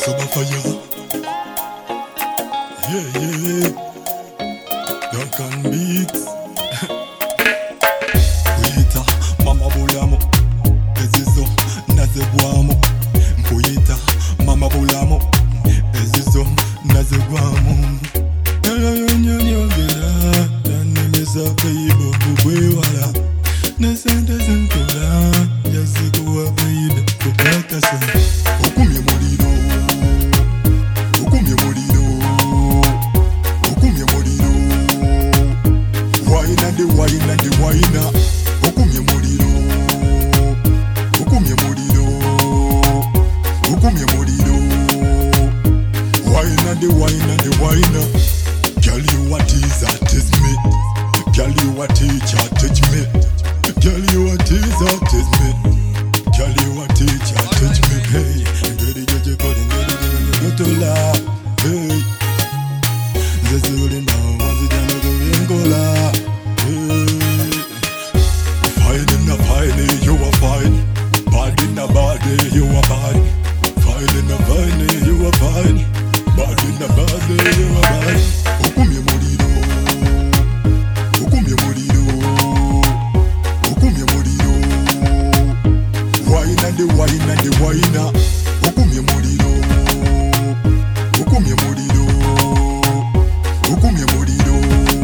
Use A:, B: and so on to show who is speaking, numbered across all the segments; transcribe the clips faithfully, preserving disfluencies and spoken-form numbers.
A: Soba fire. Yeah, yeah. Duncan Beats. Kuyita mama bulamo ezizo nazegwamo. Kuyita mama bulamo ezizo nazegwamo. Nyonyonyogera nanemeza peibo bubwewala nesente zentola yazikuwa baby kubakasa. Okumye muliro okumye muliro okumye muliro wine and the wine and the wine. Okumye muliro okumye muliro okumye muliro wine and the wine and the wine. Girl, you a teaser, tease me. Girl, you a teacher, teach me. Girl, you a teaser, tease me. Girl, you a teacher, teach me. Hey, ready get you caught in the go to la. Hey, this is really now. Once it done, go in go la. Hey, fine in the fine, you are fine. Bad in the body, you are bad. Fine in the fine, you are fine. Bad in the body, you are bad. Okumye muliro okumye muliro okumye muliro wine and the wine and the wine. Okumye muliro okumye muliro okumye muliro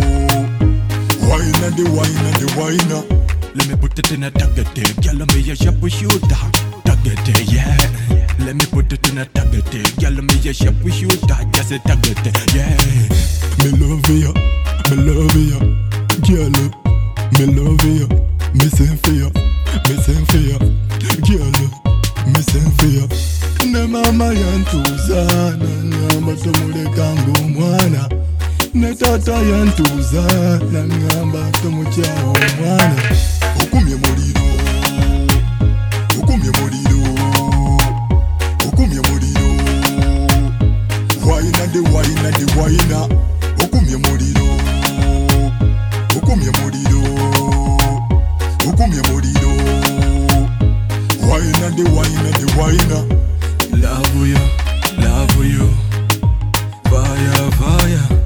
A: wine and the wine and the wine.
B: Let me put it in a target, girl, me a sharp shooter. Target, yeah. Let me put it in a target, girl, me a sharp shooter. Just a target, yeah.
A: Me love you, me love you, girl. Me love you, me send for you, me send for you, girl. Me send for you. Ne mama yantuza, na ngamba tumule kangu mwana. Ne tata yantuza, na ngamba tumuchao mwana. Okumye muliro, okumye muliro, okumye muliro. Wine and the wine and the wine. Okumye muliro okumye muliro okumye muliro wine and the wine and the wine.
B: Love you, love you, fire, fire.